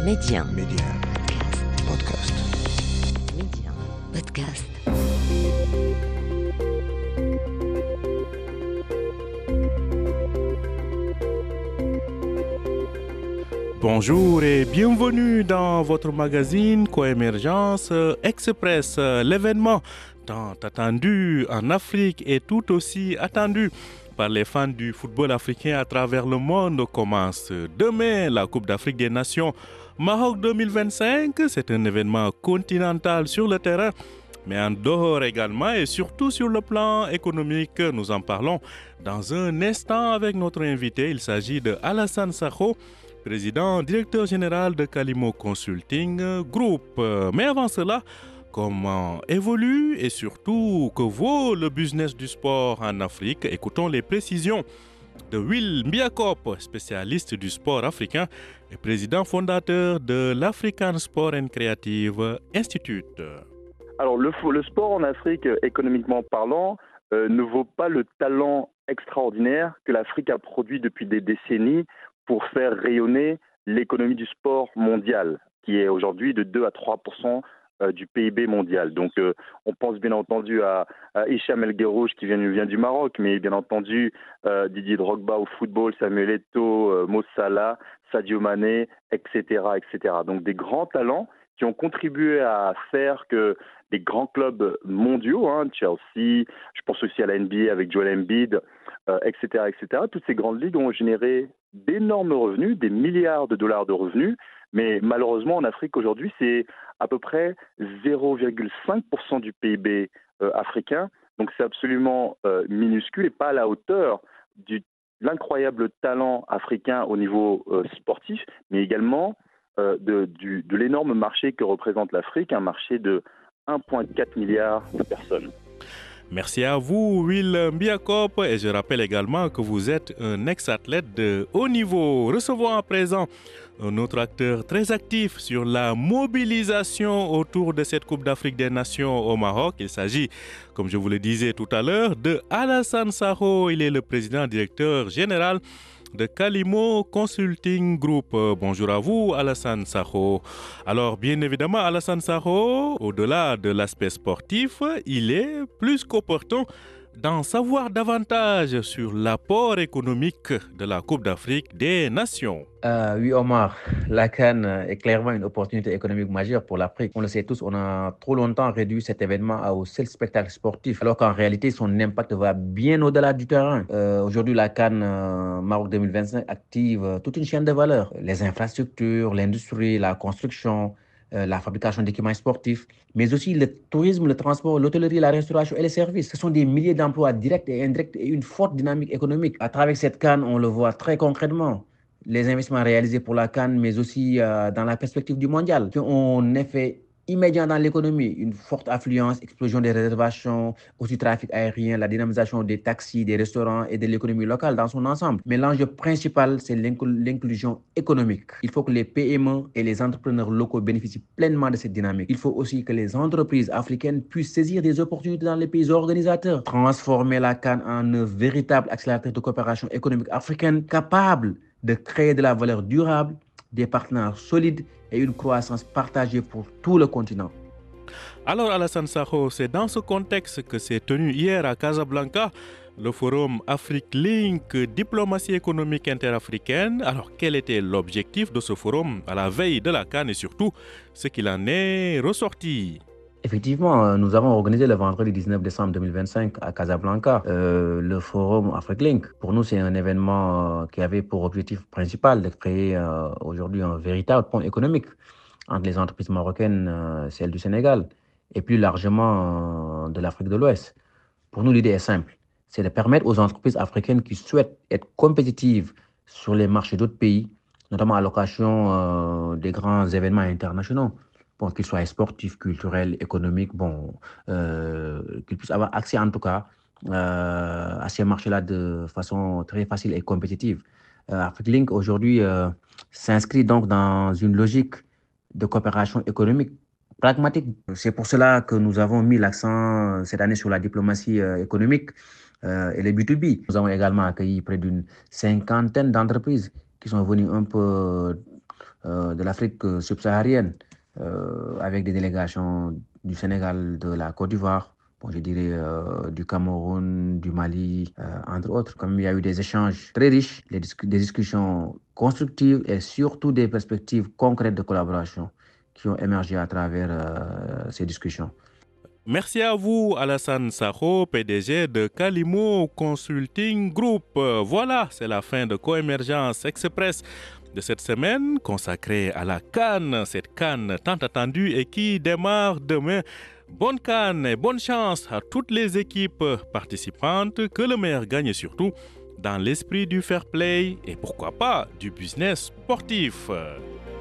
Média. Média. Podcast. Média. Podcast. Bonjour et bienvenue dans votre magazine Coémergence Express. L'événement tant attendu en Afrique est tout aussi attendu par les fans du football africain à travers le monde commence demain la Coupe d'Afrique des Nations Maroc 2025. C'est un événement continental sur le terrain, mais en dehors également et surtout sur le plan économique. Nous en parlons dans un instant avec notre invité. Il s'agit de Alassane Sakho, président, directeur général de Kalimo Consulting Group. Mais avant cela, comment évolue et surtout que vaut le business du sport en Afrique? Écoutons les précisions de Will Mbiakop, spécialiste du sport africain et président fondateur de l'African Sport and Creative Institute. Alors le sport en Afrique, économiquement parlant, ne vaut pas le talent extraordinaire que l'Afrique a produit depuis des décennies pour faire rayonner l'économie du sport mondial, qui est aujourd'hui de 2 à 3% du PIB mondial. Donc on pense bien entendu à Hicham El Guerrouj qui vient du Maroc, mais bien entendu Didier Drogba au football, Samuel Eto'o, Mo Salah, Sadio Mané, etc., etc. Donc des grands talents qui ont contribué à faire que des grands clubs mondiaux, Chelsea, je pense aussi à la NBA avec Joel Embiid, etc., etc. Toutes ces grandes ligues ont généré d'énormes revenus, des milliards de dollars de revenus, mais malheureusement en Afrique aujourd'hui, c'est à peu près 0,5% du PIB africain, donc c'est absolument minuscule et pas à la hauteur de l'incroyable talent africain au niveau sportif, mais également de l'énorme marché que représente l'Afrique, un marché de 1,4 milliard de personnes. Merci à vous, Will Mbiakop, et je rappelle également que vous êtes un ex-athlète de haut niveau. Recevons à présent un autre acteur très actif sur la mobilisation autour de cette Coupe d'Afrique des Nations au Maroc. Il s'agit, comme je vous le disais tout à l'heure, de Alassane Sakho. Il est le président directeur général de Kalimo Consulting Group. Bonjour à vous, Alassane Sakho. Alors, bien évidemment, Alassane Sakho, au-delà de l'aspect sportif, il est plus qu'opportun d'en savoir davantage sur l'apport économique de la Coupe d'Afrique des Nations. Oui, Omar, la CAN est clairement une opportunité économique majeure pour l'Afrique. On le sait tous, on a trop longtemps réduit cet événement au seul spectacle sportif, alors qu'en réalité, son impact va bien au-delà du terrain. Aujourd'hui, la CAN Maroc 2025 active toute une chaîne de valeur. Les infrastructures, l'industrie, la construction, la fabrication d'équipements sportifs, mais aussi le tourisme, le transport, l'hôtellerie, la restauration et les services. Ce sont des milliers d'emplois directs et indirects et une forte dynamique économique. À travers cette CAN, on le voit très concrètement. Les investissements réalisés pour la CAN, mais aussi dans la perspective du mondial, qui ont un effet immédiat dans l'économie, une forte affluence, explosion des réservations, aussi trafic aérien, la dynamisation des taxis, des restaurants et de l'économie locale dans son ensemble. Mais l'enjeu principal, c'est l'inclusion économique. Il faut que les PME et les entrepreneurs locaux bénéficient pleinement de cette dynamique. Il faut aussi que les entreprises africaines puissent saisir des opportunités dans les pays organisateurs, transformer la CAN en un véritable accélérateur de coopération économique africaine capable de créer de la valeur durable, des partenaires solides et une croissance partagée pour tout le continent. Alors Alassane Sakho, c'est dans ce contexte que s'est tenu hier à Casablanca le forum Afrique Link, diplomatie économique interafricaine. Alors quel était l'objectif de ce forum à la veille de la CAN et surtout ce qu'il en est ressorti? Effectivement, nous avons organisé le vendredi 19 décembre 2025 à Casablanca le forum Afrique Link. Pour nous, c'est un événement qui avait pour objectif principal de créer aujourd'hui un véritable pont économique entre les entreprises marocaines, celles du Sénégal, et plus largement de l'Afrique de l'Ouest. Pour nous, l'idée est simple, c'est de permettre aux entreprises africaines qui souhaitent être compétitives sur les marchés d'autres pays, notamment à l'occasion des grands événements internationaux, qu'ils soient sportifs, culturels, économiques, qu'ils puissent avoir accès en tout cas à ces marchés-là de façon très facile et compétitive. Afrique Link aujourd'hui s'inscrit donc dans une logique de coopération économique pragmatique. C'est pour cela que nous avons mis l'accent cette année sur la diplomatie économique et les B2B. Nous avons également accueilli près d'une 50aine d'entreprises qui sont venues un peu de l'Afrique subsaharienne, avec des délégations du Sénégal, de la Côte d'Ivoire, je dirais du Cameroun, du Mali, entre autres. Comme il y a eu des échanges très riches, des discussions constructives et surtout des perspectives concrètes de collaboration qui ont émergé à travers ces discussions. Merci à vous, Alassane Sakho, PDG de Kalimo Consulting Group. Voilà, c'est la fin de Coémergence Express de cette semaine consacrée à la CAN, cette CAN tant attendue et qui démarre demain. Bonne CAN et bonne chance à toutes les équipes participantes, que le meilleur gagne surtout dans l'esprit du fair play et pourquoi pas du business sportif.